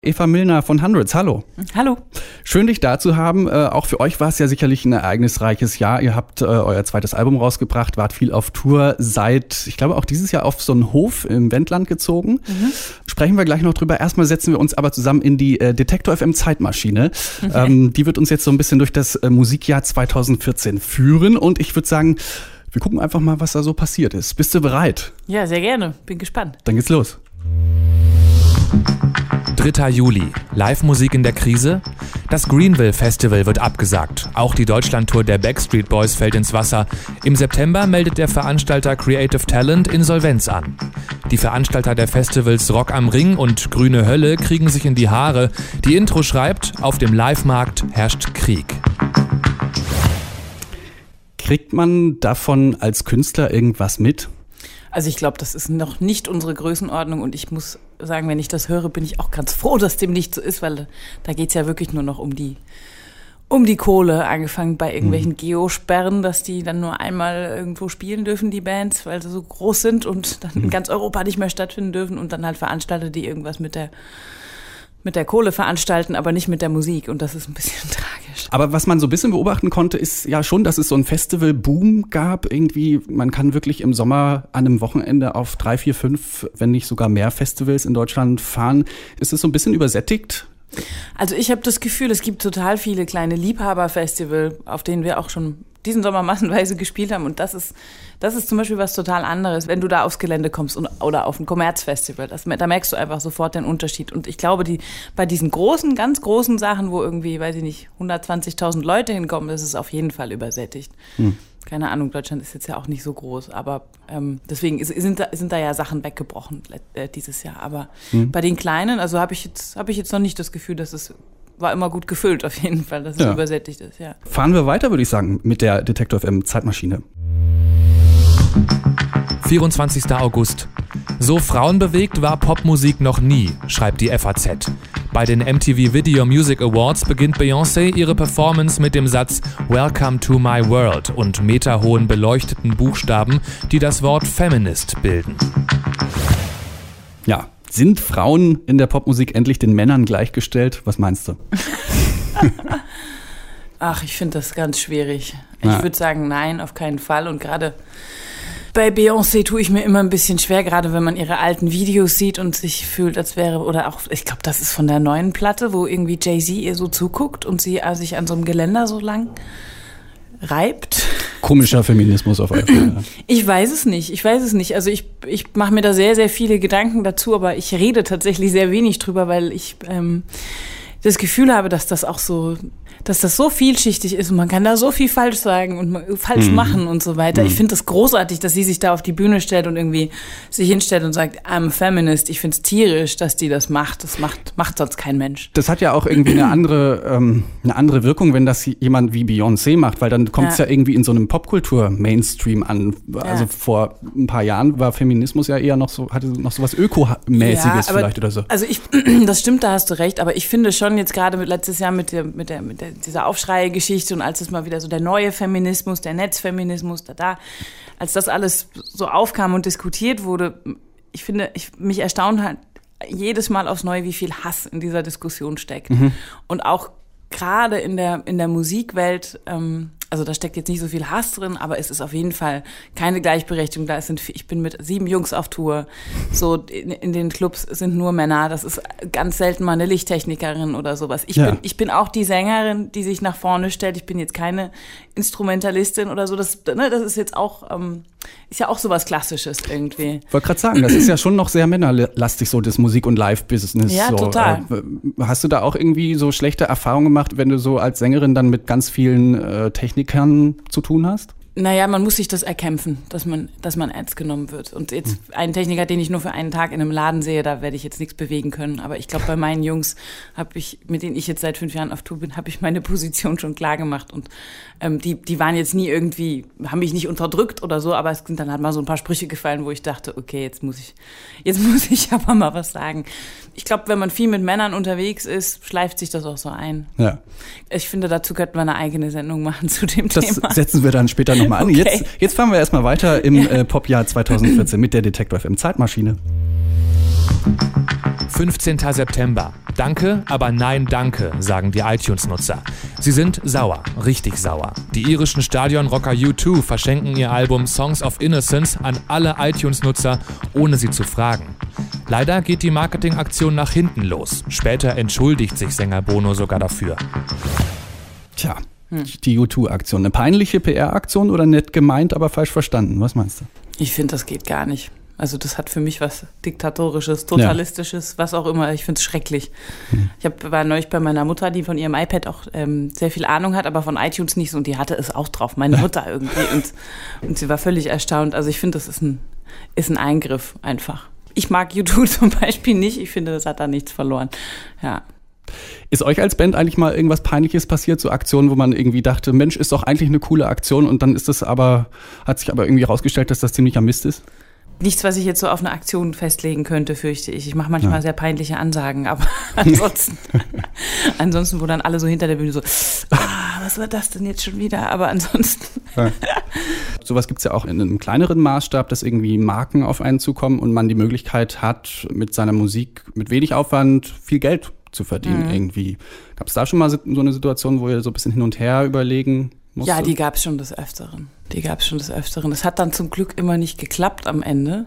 Eva Milner von Hundreds, hallo. Hallo. Schön, dich da zu haben. Auch für euch war es ja sicherlich ein ereignisreiches Jahr. Ihr habt euer zweites Album rausgebracht, wart viel auf Tour, seid, ich glaube, auch dieses Jahr auf so einen Hof im Wendland gezogen. Sprechen wir gleich noch drüber. Erstmal setzen wir uns aber zusammen in die Detektor FM Zeitmaschine. Die wird uns jetzt so ein bisschen durch das Musikjahr 2014 führen. Und ich würde sagen, wir gucken einfach mal, was da so passiert ist. Bist du bereit? Ja, sehr gerne. Bin gespannt. Dann geht's los. 3. Juli. Live-Musik in der Krise? Das Greenville Festival wird abgesagt. Auch die Deutschlandtour der Backstreet Boys fällt ins Wasser. Im September meldet der Veranstalter Creative Talent Insolvenz an. Die Veranstalter der Festivals Rock am Ring und Grüne Hölle kriegen sich in die Haare. Die Intro schreibt, auf dem Live-Markt herrscht Krieg. Kriegt man davon als Künstler irgendwas mit? Also ich glaube, das ist noch nicht unsere Größenordnung und ich muss sagen, wenn ich das höre, bin ich auch ganz froh, dass dem nicht so ist, weil da geht's ja wirklich nur noch um die Kohle, angefangen bei irgendwelchen Geosperren, dass die dann nur einmal irgendwo spielen dürfen, die Bands, weil sie so groß sind und dann in ganz Europa nicht mehr stattfinden dürfen und dann halt Veranstalter, die irgendwas mit der Kohle veranstalten, aber nicht mit der Musik und das ist ein bisschen tragisch. Aber was man so ein bisschen beobachten konnte, ist ja schon, dass es so einen Festival-Boom gab. Irgendwie, man kann wirklich im Sommer an einem Wochenende auf 3, 4, 5, wenn nicht sogar mehr Festivals in Deutschland fahren. Ist es so ein bisschen übersättigt? Also ich habe das Gefühl, es gibt total viele kleine Liebhaberfestival, auf denen wir auch schon diesen Sommer massenweise gespielt haben und das ist zum Beispiel was total anderes, wenn du da aufs Gelände kommst oder auf ein Kommerzfestival. Da merkst du einfach sofort den Unterschied. Und ich glaube, bei diesen großen, ganz großen Sachen, wo irgendwie, weiß ich nicht, 120.000 Leute hinkommen, das ist auf jeden Fall übersättigt. Keine Ahnung, Deutschland ist jetzt ja auch nicht so groß, aber deswegen sind da ja Sachen weggebrochen dieses Jahr. Aber bei den Kleinen, also habe ich jetzt noch nicht das Gefühl, dass es war immer gut gefüllt auf jeden Fall, dass es übersättigt ist, ja. Fahren wir weiter, würde ich sagen, mit der Detektor FM Zeitmaschine. 24. August. So frauenbewegt war Popmusik noch nie, schreibt die FAZ. Bei den MTV Video Music Awards beginnt Beyoncé ihre Performance mit dem Satz Welcome to my world und meterhohen beleuchteten Buchstaben, die das Wort Feminist bilden. Ja. Sind Frauen in der Popmusik endlich den Männern gleichgestellt? Was meinst du? Ach, ich finde das ganz schwierig. Ich würde sagen, nein, auf keinen Fall. Und gerade bei Beyoncé tue ich mir immer ein bisschen schwer, gerade wenn man ihre alten Videos sieht und sich fühlt, als wäre, oder auch, ich glaube, das ist von der neuen Platte, wo irgendwie Jay-Z ihr so zuguckt und sie sich an so einem Geländer so lang reibt. Komischer Feminismus auf jeden Fall. Ich weiß es nicht. Also ich mache mir da sehr, sehr viele Gedanken dazu, aber ich rede tatsächlich sehr wenig drüber, weil ich das Gefühl habe, dass das so vielschichtig ist und man kann da so viel falsch sagen und falsch machen und so weiter. Ich finde das großartig, dass sie sich da auf die Bühne stellt und irgendwie sich hinstellt und sagt, I'm a feminist. Ich finde es tierisch, dass die das macht. Das macht sonst kein Mensch. Das hat ja auch irgendwie eine andere Wirkung, wenn das jemand wie Beyoncé macht, weil dann kommt es ja irgendwie in so einem Popkultur-Mainstream an. Also vor ein paar Jahren war Feminismus ja eher noch so, hatte noch so was Ökomäßiges vielleicht oder so. Also das stimmt, da hast du recht, aber ich finde schon jetzt gerade letztes Jahr mit dieser Aufschrei-Geschichte und als es mal wieder so der neue Feminismus, der Netzfeminismus, als das alles so aufkam und diskutiert wurde, ich finde, mich erstaunt halt jedes Mal aufs Neue, wie viel Hass in dieser Diskussion steckt. Und auch gerade in der Musikwelt, also da steckt jetzt nicht so viel Hass drin, aber es ist auf jeden Fall keine Gleichberechtigung. Ich bin mit 7 Jungs auf Tour. So in den Clubs sind nur Männer. Das ist ganz selten mal eine Lichttechnikerin oder sowas. Ich bin auch die Sängerin, die sich nach vorne stellt. Ich bin jetzt keine Instrumentalistin oder so. Das ist jetzt auch ist ja auch sowas Klassisches irgendwie. Ich wollte gerade sagen, das ist ja schon noch sehr männerlastig, so das Musik- und Live-Business. Ja, so. Total. Hast du da auch irgendwie so schlechte Erfahrungen gemacht, wenn du so als Sängerin dann mit ganz vielen Technikern zu tun hast? Naja, man muss sich das erkämpfen, dass man ernst genommen wird. Und jetzt einen Techniker, den ich nur für einen Tag in einem Laden sehe, da werde ich jetzt nichts bewegen können. Aber ich glaube, bei meinen Jungs mit denen ich jetzt seit 5 Jahren auf Tour bin, habe ich meine Position schon klar gemacht. Und die waren jetzt nie irgendwie, haben mich nicht unterdrückt oder so, aber es sind dann halt mal so ein paar Sprüche gefallen, wo ich dachte, okay, jetzt muss ich aber mal was sagen. Ich glaube, wenn man viel mit Männern unterwegs ist, schleift sich das auch so ein. Ja. Ich finde, dazu könnte man eine eigene Sendung machen zu dem Das Thema. setzen wir dann später nochmal an. Okay. Jetzt fahren wir erstmal weiter im Popjahr 2014 mit der Detektor FM Zeitmaschine. 15. September. Danke, aber nein danke, sagen die iTunes-Nutzer. Sie sind sauer, richtig sauer. Die irischen Stadionrocker U2 verschenken ihr Album Songs of Innocence an alle iTunes-Nutzer, ohne sie zu fragen. Leider geht die Marketingaktion nach hinten los. Später entschuldigt sich Sänger Bono sogar dafür. Tja, die U2-Aktion. Eine peinliche PR-Aktion oder nett gemeint, aber falsch verstanden? Was meinst du? Ich finde, das geht gar nicht. Also das hat für mich was Diktatorisches, Totalistisches, was auch immer. Ich finde es schrecklich. Ich war neulich bei meiner Mutter, die von ihrem iPad auch sehr viel Ahnung hat, aber von iTunes nicht so. Und die hatte es auch drauf, meine Mutter irgendwie. Und sie war völlig erstaunt. Also ich finde, das ist ein Eingriff einfach. Ich mag U2 zum Beispiel nicht. Ich finde, das hat da nichts verloren. Ja. Ist euch als Band eigentlich mal irgendwas Peinliches passiert, so Aktionen, wo man irgendwie dachte, Mensch, ist doch eigentlich eine coole Aktion und dann hat sich aber irgendwie herausgestellt, dass das ziemlicher Mist ist? Nichts, was ich jetzt so auf eine Aktion festlegen könnte, fürchte ich. Ich mache manchmal sehr peinliche Ansagen, aber ansonsten, wo dann alle so hinter der Bühne so, was war das denn jetzt schon wieder? Aber ansonsten. Ja. Sowas gibt es ja auch in einem kleineren Maßstab, dass irgendwie Marken auf einen zukommen und man die Möglichkeit hat, mit seiner Musik mit wenig Aufwand viel Geld zu verdienen irgendwie. Gab es da schon mal so eine Situation, wo ihr so ein bisschen hin und her überlegen musstet? Ja, die gab es schon des Öfteren. Es hat dann zum Glück immer nicht geklappt am Ende.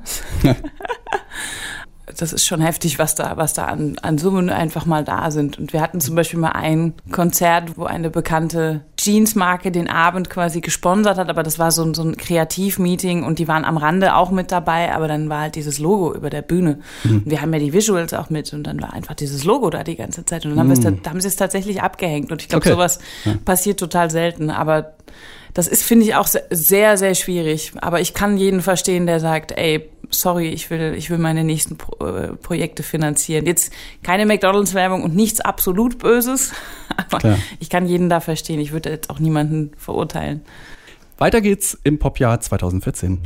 Das ist schon heftig, was da an Summen einfach mal da sind. Und wir hatten zum Beispiel mal ein Konzert, wo eine bekannte Jeans-Marke den Abend quasi gesponsert hat, aber das war so ein Kreativmeeting und die waren am Rande auch mit dabei, aber dann war halt dieses Logo über der Bühne. Und wir haben ja die Visuals auch mit und dann war einfach dieses Logo da die ganze Zeit. Und dann haben sie es tatsächlich abgehängt. Und ich glaube, sowas passiert total selten, aber das ist, finde ich, auch sehr, sehr schwierig. Aber ich kann jeden verstehen, der sagt, ey, sorry, ich will meine nächsten Projekte finanzieren. Jetzt keine McDonald's-Werbung und nichts absolut Böses. Aber klar, ich kann jeden da verstehen. Ich würde jetzt auch niemanden verurteilen. Weiter geht's im Popjahr 2014.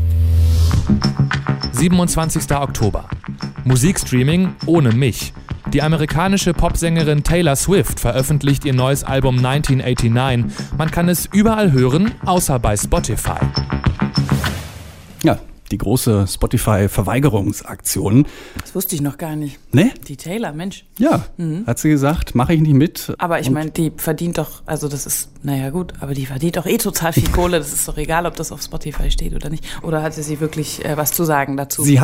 27. Oktober. Musikstreaming ohne mich. Die amerikanische Popsängerin Taylor Swift veröffentlicht ihr neues Album 1989. Man kann es überall hören, außer bei Spotify. Ja, die große Spotify-Verweigerungsaktion. Das wusste ich noch gar nicht. Ne? Die Taylor, Mensch. Ja, hat sie gesagt, mache ich nicht mit. Aber ich meine, die verdient doch, also das ist, naja gut, aber die verdient doch total viel Kohle. Das ist doch egal, ob das auf Spotify steht oder nicht. Oder hatte sie wirklich was zu sagen dazu? Sie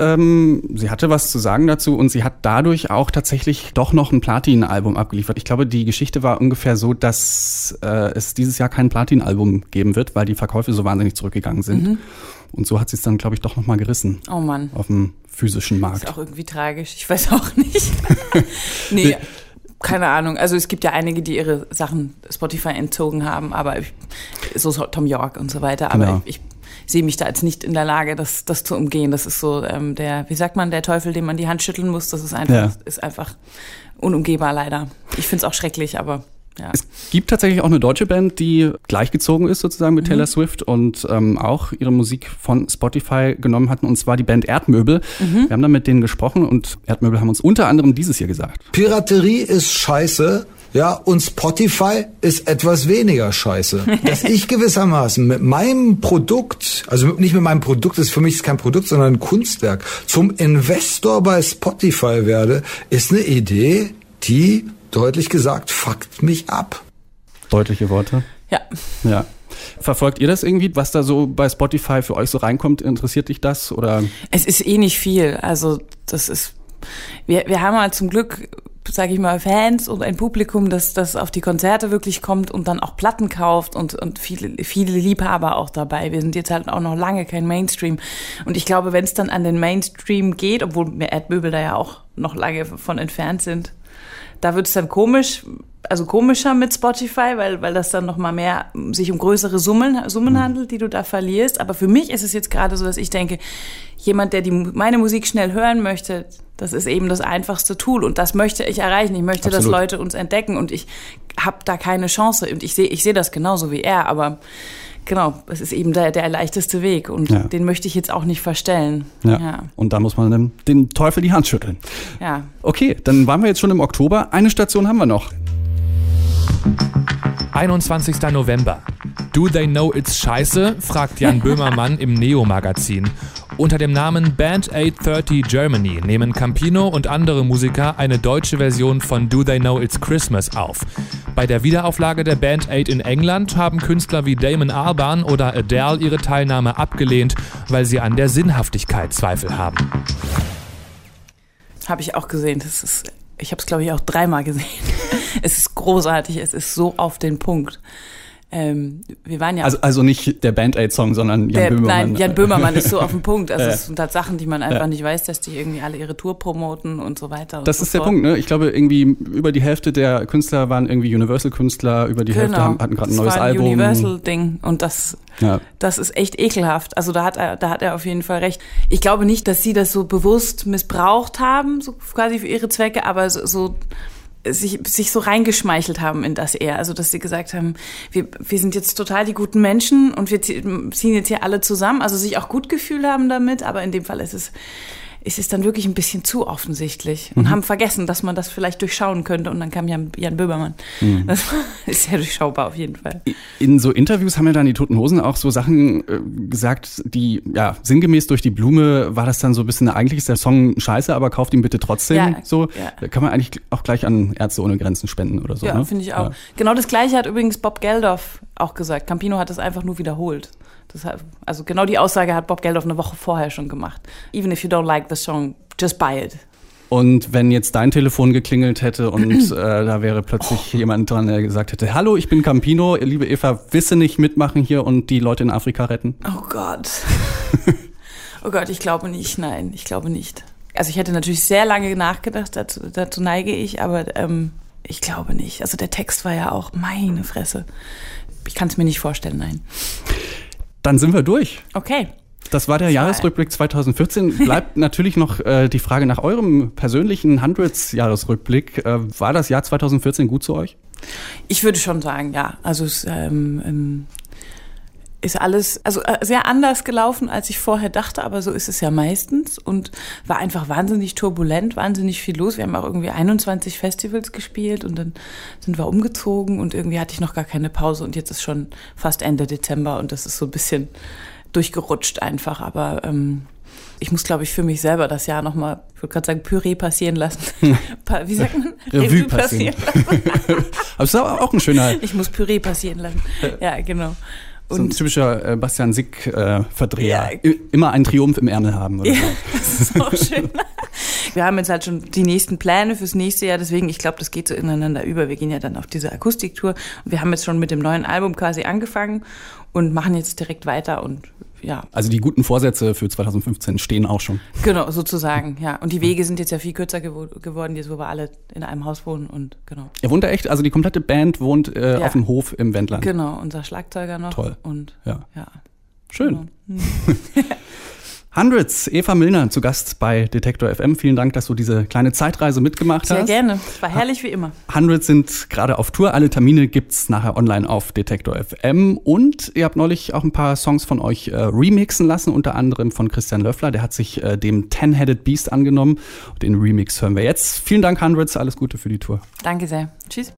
hatte was zu sagen dazu und sie hat dadurch auch tatsächlich doch noch ein Platin-Album abgeliefert. Ich glaube, die Geschichte war ungefähr so, dass es dieses Jahr kein Platin-Album geben wird, weil die Verkäufe so wahnsinnig zurückgegangen sind. Und so hat sie es dann, glaube ich, doch nochmal gerissen. Oh Mann. Auf dem physischen Markt. Ist auch irgendwie tragisch. Ich weiß auch nicht. Nee, keine Ahnung. Also es gibt ja einige, die ihre Sachen Spotify entzogen haben, aber so Tom York und so weiter. Aber genau. Ich sehe mich da jetzt nicht in der Lage, das zu umgehen. Das ist so der Teufel, dem man die Hand schütteln muss. Das ist einfach unumgehbar leider. Ich finde es auch schrecklich, aber ja. Es gibt tatsächlich auch eine deutsche Band, die gleichgezogen ist sozusagen mit Taylor Swift und auch ihre Musik von Spotify genommen hatten, und zwar die Band Erdmöbel. Wir haben da mit denen gesprochen und Erdmöbel haben uns unter anderem dieses hier gesagt. Piraterie ist scheiße. Ja, und Spotify ist etwas weniger scheiße. Dass ich gewissermaßen mit meinem Produkt, also nicht mit meinem Produkt, das für mich ist kein Produkt, sondern ein Kunstwerk, zum Investor bei Spotify werde, ist eine Idee, die, deutlich gesagt, fuckt mich ab. Deutliche Worte. Ja. Verfolgt ihr das irgendwie, was da so bei Spotify für euch so reinkommt? Interessiert dich das? Oder? Es ist nicht viel. Also das ist, wir haben halt zum Glück, sage ich mal, Fans und ein Publikum, das auf die Konzerte wirklich kommt und dann auch Platten kauft und viele Liebhaber auch dabei. Wir sind jetzt halt auch noch lange kein Mainstream. Und ich glaube, wenn es dann an den Mainstream geht, obwohl wir Erdmöbel da ja auch noch lange von entfernt sind, da wird es dann komischer mit Spotify, weil das dann noch mal mehr sich um größere Summen handelt, die du da verlierst. Aber für mich ist es jetzt gerade so, dass ich denke, jemand, der meine Musik schnell hören möchte, das ist eben das einfachste Tool und das möchte ich erreichen. Ich möchte, dass Leute uns entdecken und ich habe da keine Chance. Und ich sehe das genauso wie er, aber genau, es ist eben der leichteste Weg und den möchte ich jetzt auch nicht verstellen. Ja. Und da muss man dem Teufel die Hand schütteln. Ja. Okay, dann waren wir jetzt schon im Oktober. Eine Station haben wir noch. 21. November. Do they know it's scheiße? Fragt Jan Böhmermann im Neo-Magazin. Unter dem Namen Band 830 Germany nehmen Campino und andere Musiker eine deutsche Version von Do They Know It's Christmas auf. Bei der Wiederauflage der Band 8 in England haben Künstler wie Damon Albarn oder Adele ihre Teilnahme abgelehnt, weil sie an der Sinnhaftigkeit Zweifel haben. Habe ich auch gesehen. Ich habe es, glaube ich, auch 3-mal gesehen. Es ist großartig, es ist so auf den Punkt. Wir waren ja also nicht der Band-Aid-Song, sondern Jan Böhmermann. Nein, Jan Böhmermann ist so auf den Punkt. Also es sind halt Sachen, die man einfach nicht weiß, dass die irgendwie alle ihre Tour promoten und so weiter. Das ist der Punkt, ne? Ich glaube, irgendwie über die Hälfte der Künstler waren irgendwie Universal-Künstler, über die Hälfte hatten gerade ein neues Album. Das war ein Universal-Ding und das ist echt ekelhaft. Also da hat er auf jeden Fall recht. Ich glaube nicht, dass sie das so bewusst missbraucht haben, so quasi für ihre Zwecke, aber so sich so reingeschmeichelt haben in das eher. Also, dass sie gesagt haben, wir sind jetzt total die guten Menschen und wir ziehen jetzt hier alle zusammen. Also sich auch gut gefühlt haben damit, aber in dem Fall ist es dann wirklich ein bisschen zu offensichtlich und haben vergessen, dass man das vielleicht durchschauen könnte und dann kam Jan Böhmermann. Das ist ja durchschaubar auf jeden Fall. In so Interviews haben ja dann die Toten Hosen auch so Sachen gesagt, die, ja, sinngemäß durch die Blume war das dann so ein bisschen, eigentlich ist der Song scheiße, aber kauft ihn bitte trotzdem. Da kann man eigentlich auch gleich an Ärzte ohne Grenzen spenden oder so. Ja, ne? Finde ich auch. Ja. Genau das Gleiche hat übrigens Bob Geldof auch gesagt. Campino hat das einfach nur wiederholt. Also genau die Aussage hat Bob Geldof eine Woche vorher schon gemacht. Even if you don't like the song, just buy it. Und wenn jetzt dein Telefon geklingelt hätte und da wäre plötzlich jemand dran, der gesagt hätte, hallo, ich bin Campino, liebe Eva, willst du nicht mitmachen hier und die Leute in Afrika retten? Oh Gott. Oh Gott, ich glaube nicht, nein, ich glaube nicht. Also ich hätte natürlich sehr lange nachgedacht, dazu neige ich, aber ich glaube nicht. Also der Text war ja auch, meine Fresse. Ich kann es mir nicht vorstellen, nein. Dann sind wir durch. Okay. Das war der Jahresrückblick 2014. Bleibt natürlich noch die Frage nach eurem persönlichen Hundreds-Jahresrückblick. War das Jahr 2014 gut zu euch? Ich würde schon sagen, ja. Also es ist alles sehr anders gelaufen, als ich vorher dachte, aber so ist es ja meistens und war einfach wahnsinnig turbulent, wahnsinnig viel los. Wir haben auch irgendwie 21 Festivals gespielt und dann sind wir umgezogen und irgendwie hatte ich noch gar keine Pause und jetzt ist schon fast Ende Dezember und das ist so ein bisschen durchgerutscht einfach, aber ich muss, glaube ich, für mich selber das Jahr nochmal, ich würde gerade sagen, Püree passieren lassen. Wie sagt man? Revue passieren lassen. Aber das ist aber auch ein schöner... Ich muss Püree passieren lassen. Ja, genau. So ein typischer Bastian Sick-Verdreher. Ja. Immer einen Triumph im Ärmel haben. Oder ja, das ist auch schön. Wir haben jetzt halt schon die nächsten Pläne fürs nächste Jahr, deswegen, ich glaube, das geht so ineinander über. Wir gehen ja dann auf diese Akustiktour und wir haben jetzt schon mit dem neuen Album quasi angefangen und machen jetzt direkt weiter und ja. Also die guten Vorsätze für 2015 stehen auch schon. Genau, sozusagen, ja. Und die Wege sind jetzt ja viel kürzer geworden, jetzt wo wir alle in einem Haus wohnen und genau. Ihr wohnt da echt, also die komplette Band wohnt auf dem Hof im Wendland. Genau, unser Schlagzeuger noch. Toll. Und ja. Ja. Schön. Genau. Hundreds, Eva Millner zu Gast bei Detektor FM. Vielen Dank, dass du diese kleine Zeitreise mitgemacht hast. Sehr gerne. Es war herrlich wie immer. Hundreds sind gerade auf Tour. Alle Termine gibt's nachher online auf Detektor FM. Und ihr habt neulich auch ein paar Songs von euch remixen lassen, unter anderem von Christian Löffler. Der hat sich dem Ten-Headed Beast angenommen. Den Remix hören wir jetzt. Vielen Dank, Hundreds. Alles Gute für die Tour. Danke sehr. Tschüss.